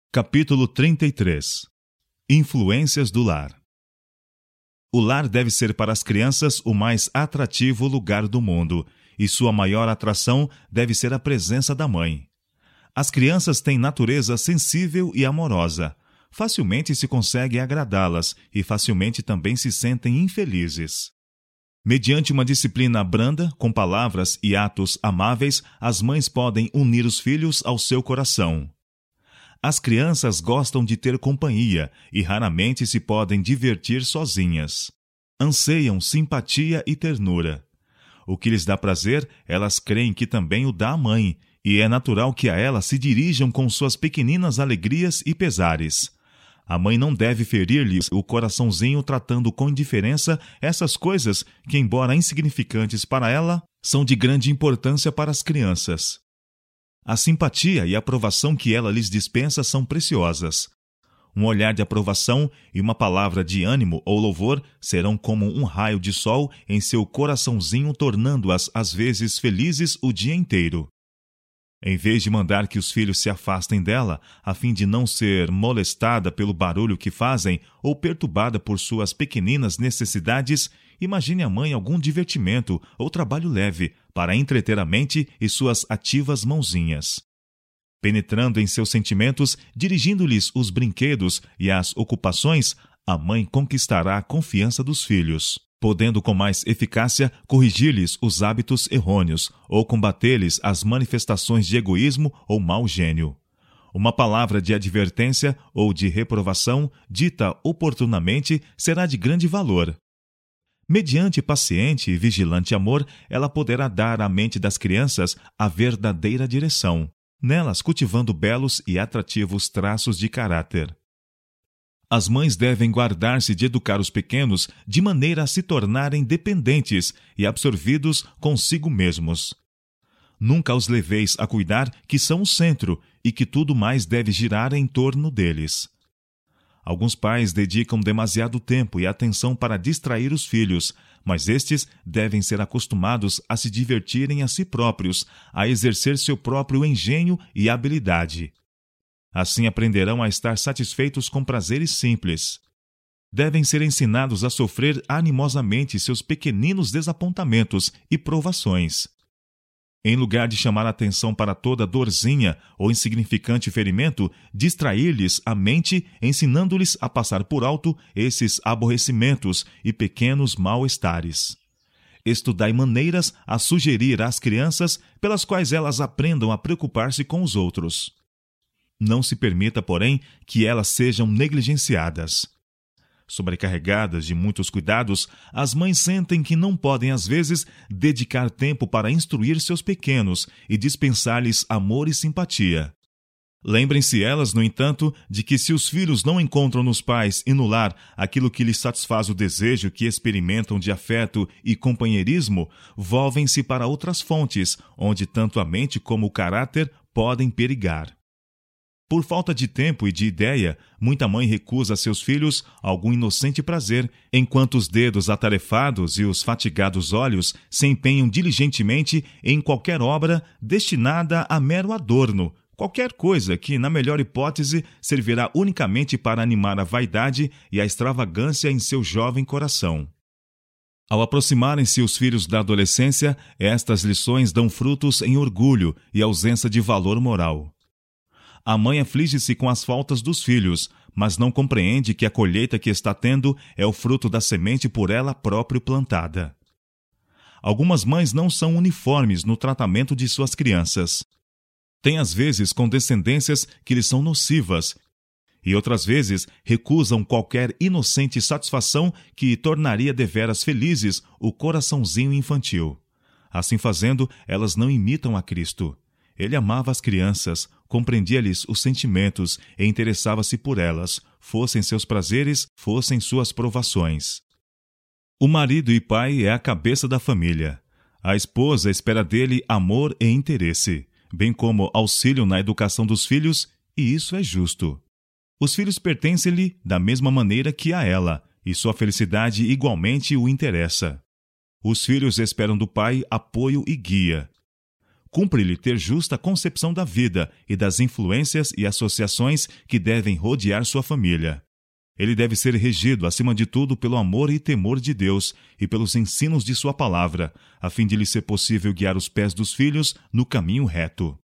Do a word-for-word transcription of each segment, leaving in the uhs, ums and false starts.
Capítulo trinta e três. Influências do lar. O lar deve ser para as crianças o mais atrativo lugar do mundo, e sua maior atração deve ser a presença da mãe. As crianças têm natureza sensível e amorosa. Facilmente se consegue agradá-las e facilmente também se sentem infelizes. Mediante uma disciplina branda, com palavras e atos amáveis, as mães podem unir os filhos ao seu coração. As crianças gostam de ter companhia e raramente se podem divertir sozinhas. Anseiam simpatia e ternura. O que lhes dá prazer, elas creem que também o dá a mãe, e é natural que a ela se dirijam com suas pequeninas alegrias e pesares. A mãe não deve ferir-lhes o coraçãozinho tratando com indiferença essas coisas que, embora insignificantes para ela, são de grande importância para as crianças. A simpatia e a aprovação que ela lhes dispensa são preciosas. Um olhar de aprovação e uma palavra de ânimo ou louvor serão como um raio de sol em seu coraçãozinho, tornando-as às vezes felizes o dia inteiro. Em vez de mandar que os filhos se afastem dela, a fim de não ser molestada pelo barulho que fazem ou perturbada por suas pequeninas necessidades, imagine a mãe algum divertimento ou trabalho leve para entreter a mente e suas ativas mãozinhas. Penetrando em seus sentimentos, dirigindo-lhes os brinquedos e as ocupações, a mãe conquistará a confiança dos filhos, podendo com mais eficácia corrigir-lhes os hábitos errôneos ou combater-lhes as manifestações de egoísmo ou mau gênio. Uma palavra de advertência ou de reprovação, dita oportunamente, será de grande valor. Mediante paciente e vigilante amor, ela poderá dar à mente das crianças a verdadeira direção, nelas cultivando belos e atrativos traços de caráter. As mães devem guardar-se de educar os pequenos de maneira a se tornarem dependentes e absorvidos consigo mesmos. Nunca os leveis a cuidar que são o centro e que tudo mais deve girar em torno deles. Alguns pais dedicam demasiado tempo e atenção para distrair os filhos, mas estes devem ser acostumados a se divertirem a si próprios, a exercer seu próprio engenho e habilidade. Assim aprenderão a estar satisfeitos com prazeres simples. Devem ser ensinados a sofrer animosamente seus pequeninos desapontamentos e provações. Em lugar de chamar a atenção para toda dorzinha ou insignificante ferimento, distrair-lhes a mente, ensinando-lhes a passar por alto esses aborrecimentos e pequenos mal-estares. Estudai maneiras a sugerir às crianças pelas quais elas aprendam a preocupar-se com os outros. Não se permita, porém, que elas sejam negligenciadas. Sobrecarregadas de muitos cuidados, as mães sentem que não podem, às vezes, dedicar tempo para instruir seus pequenos e dispensar-lhes amor e simpatia. Lembrem-se elas, no entanto, de que se os filhos não encontram nos pais e no lar aquilo que lhes satisfaz o desejo que experimentam de afeto e companheirismo, volvem-se para outras fontes, onde tanto a mente como o caráter podem perigar. Por falta de tempo e de ideia, muita mãe recusa a seus filhos algum inocente prazer, enquanto os dedos atarefados e os fatigados olhos se empenham diligentemente em qualquer obra destinada a mero adorno, qualquer coisa que, na melhor hipótese, servirá unicamente para animar a vaidade e a extravagância em seu jovem coração. Ao aproximarem-se os filhos da adolescência, estas lições dão frutos em orgulho e ausência de valor moral. A mãe aflige-se com as faltas dos filhos, mas não compreende que a colheita que está tendo é o fruto da semente por ela própria plantada. Algumas mães não são uniformes no tratamento de suas crianças. Têm às vezes condescendências que lhes são nocivas, e outras vezes recusam qualquer inocente satisfação que tornaria deveras felizes o coraçãozinho infantil. Assim fazendo, elas não imitam a Cristo. Ele amava as crianças, compreendia-lhes os sentimentos e interessava-se por elas, fossem seus prazeres, fossem suas provações. O marido e pai é a cabeça da família. A esposa espera dele amor e interesse, bem como auxílio na educação dos filhos, e isso é justo. Os filhos pertencem-lhe da mesma maneira que a ela, e sua felicidade igualmente o interessa. Os filhos esperam do pai apoio e guia. cumpre-lhe ter justa concepção da vida e das influências e associações que devem rodear sua família. Ele deve ser regido, acima de tudo, pelo amor e temor de Deus e pelos ensinos de sua palavra, a fim de lhe ser possível guiar os pés dos filhos no caminho reto.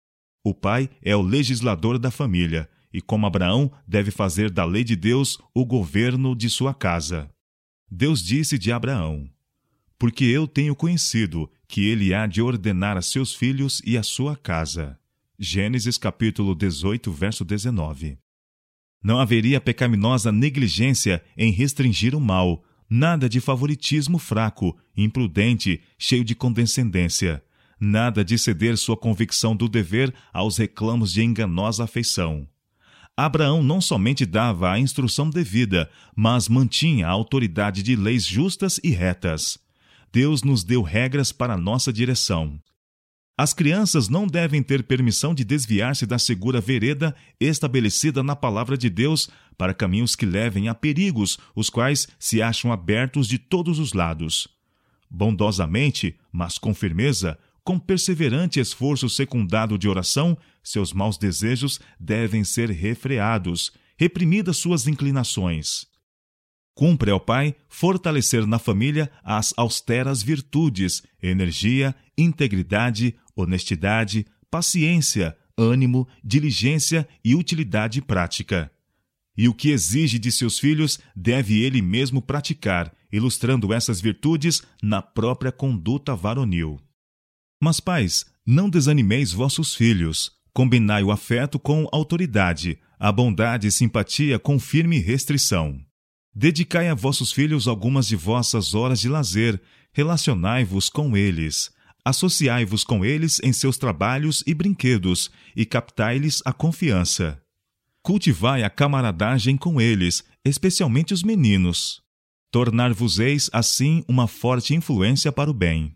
O pai é o legislador da família e, como Abraão, deve fazer da lei de Deus o governo de sua casa. Deus disse de Abraão: porque eu tenho conhecido que ele há de ordenar a seus filhos e a sua casa. Gênesis capítulo dezoito, verso dezenove. Não haveria pecaminosa negligência em restringir o mal, nada de favoritismo fraco, imprudente, cheio de condescendência, nada de ceder sua convicção do dever aos reclamos de enganosa afeição. Abraão não somente dava a instrução devida, mas mantinha a autoridade de leis justas e retas. Deus nos deu regras para nossa direção. As crianças não devem ter permissão de desviar-se da segura vereda estabelecida na palavra de Deus para caminhos que levem a perigos, os quais se acham abertos de todos os lados. Bondosamente, mas com firmeza, com perseverante esforço secundado de oração, seus maus desejos devem ser refreados, reprimidas suas inclinações. Cumpre ao pai fortalecer na família as austeras virtudes, energia, integridade, honestidade, paciência, ânimo, diligência e utilidade prática. E o que exige de seus filhos deve ele mesmo praticar, ilustrando essas virtudes na própria conduta varonil. Mas, pais, não desanimeis vossos filhos. Combinai o afeto com autoridade, a bondade e simpatia com firme restrição. Dedicai a vossos filhos algumas de vossas horas de lazer, relacionai-vos com eles, associai-vos com eles em seus trabalhos e brinquedos, e captai-lhes a confiança. Cultivai a camaradagem com eles, especialmente os meninos. Tornar-vos-eis, assim, uma forte influência para o bem.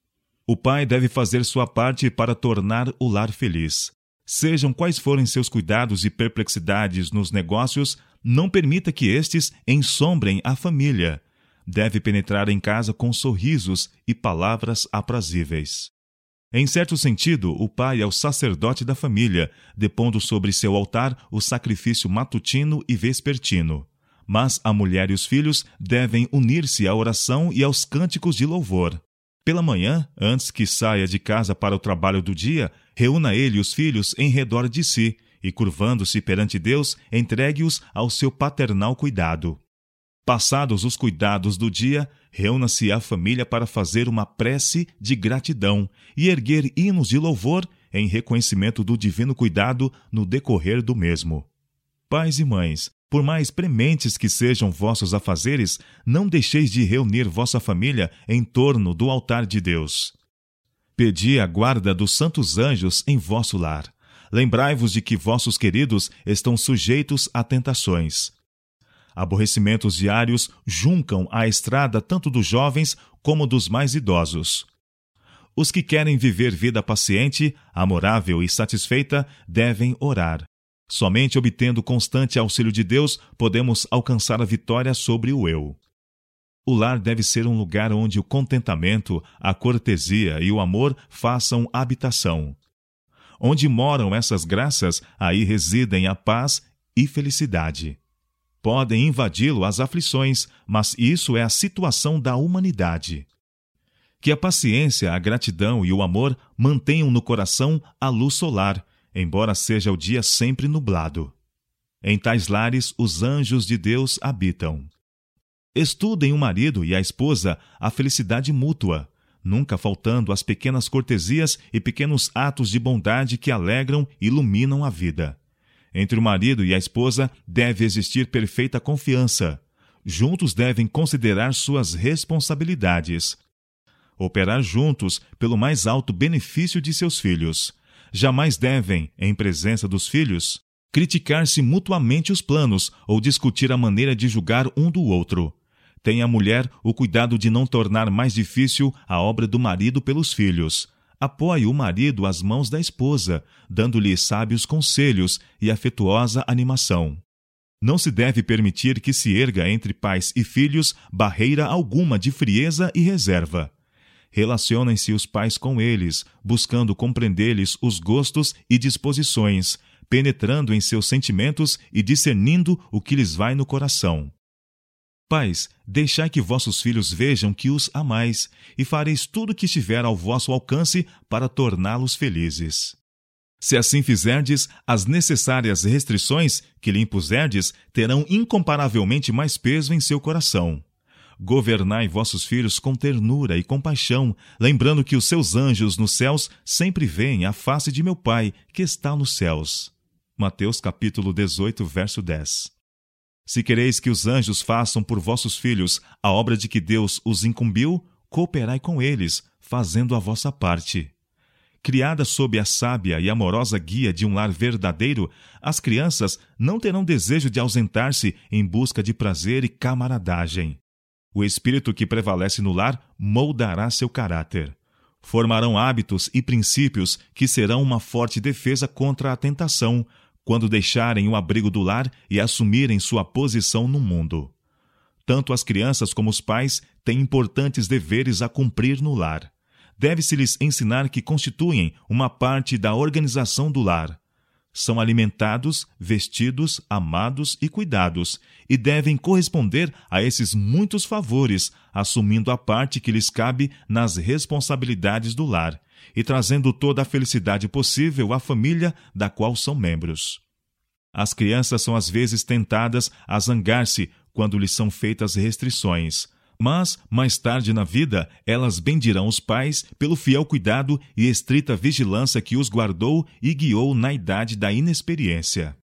O pai deve fazer sua parte para tornar o lar feliz. Sejam quais forem seus cuidados e perplexidades nos negócios, não permita que estes ensombrem a família. Deve penetrar em casa com sorrisos e palavras aprazíveis. Em certo sentido, o pai é o sacerdote da família, depondo sobre seu altar o sacrifício matutino e vespertino. Mas a mulher e os filhos devem unir-se à oração e aos cânticos de louvor. Pela manhã, antes que saia de casa para o trabalho do dia, reúna ele os filhos em redor de si e, curvando-se perante Deus, entregue-os ao seu paternal cuidado. Passados os cuidados do dia, reúna-se a família para fazer uma prece de gratidão e erguer hinos de louvor em reconhecimento do divino cuidado no decorrer do mesmo. Pais e mães, por mais prementes que sejam vossos afazeres, não deixeis de reunir vossa família em torno do altar de Deus. Pedi a guarda dos santos anjos em vosso lar. Lembrai-vos de que vossos queridos estão sujeitos a tentações. Aborrecimentos diários juncam a estrada tanto dos jovens como dos mais idosos. Os que querem viver vida paciente, amorável e satisfeita devem orar. Somente obtendo constante auxílio de Deus podemos alcançar a vitória sobre o eu. O lar deve ser um lugar onde o contentamento, a cortesia e o amor façam habitação. Onde moram essas graças, aí residem a paz e felicidade. Podem invadi-lo as aflições, mas isso é a situação da humanidade. Que a paciência, a gratidão e o amor mantenham no coração a luz solar, embora seja o dia sempre nublado. Em tais lares, os anjos de Deus habitam. Estudem o marido e a esposa a felicidade mútua, nunca faltando as pequenas cortesias e pequenos atos de bondade que alegram e iluminam a vida. Entre o marido e a esposa deve existir perfeita confiança. Juntos devem considerar suas responsabilidades. Operar juntos pelo mais alto benefício de seus filhos. Jamais devem, em presença dos filhos, criticar-se mutuamente os planos ou discutir a maneira de julgar um do outro. Tenha a mulher o cuidado de não tornar mais difícil a obra do marido pelos filhos. Apoie o marido às mãos da esposa, dando-lhe sábios conselhos e afetuosa animação. Não se deve permitir que se erga entre pais e filhos barreira alguma de frieza e reserva. Relacionem-se os pais com eles, buscando compreender-lhes os gostos e disposições, penetrando em seus sentimentos e discernindo o que lhes vai no coração. Pais, deixai que vossos filhos vejam que os amais, e fareis tudo o que estiver ao vosso alcance para torná-los felizes. Se assim fizerdes, as necessárias restrições que lhe impuserdes terão incomparavelmente mais peso em seu coração. Governai vossos filhos com ternura e compaixão, lembrando que os seus anjos nos céus sempre veem a face de meu Pai, que está nos céus. Mateus capítulo dezoito, verso dez. Se quereis que os anjos façam por vossos filhos a obra de que Deus os incumbiu, cooperai com eles, fazendo a vossa parte. Criadas sob a sábia e amorosa guia de um lar verdadeiro, as crianças não terão desejo de ausentar-se em busca de prazer e camaradagem. O espírito que prevalece no lar moldará seu caráter. Formarão hábitos e princípios que serão uma forte defesa contra a tentação, quando deixarem o abrigo do lar e assumirem sua posição no mundo. Tanto as crianças como os pais têm importantes deveres a cumprir no lar. Deve-se-lhes ensinar que constituem uma parte da organização do lar. São alimentados, vestidos, amados e cuidados, e devem corresponder a esses muitos favores, assumindo a parte que lhes cabe nas responsabilidades do lar, e trazendo toda a felicidade possível à família da qual são membros. As crianças são às vezes tentadas a zangar-se quando lhes são feitas restrições, mas, mais tarde na vida, elas bendirão os pais pelo fiel cuidado e estrita vigilância que os guardou e guiou na idade da inexperiência.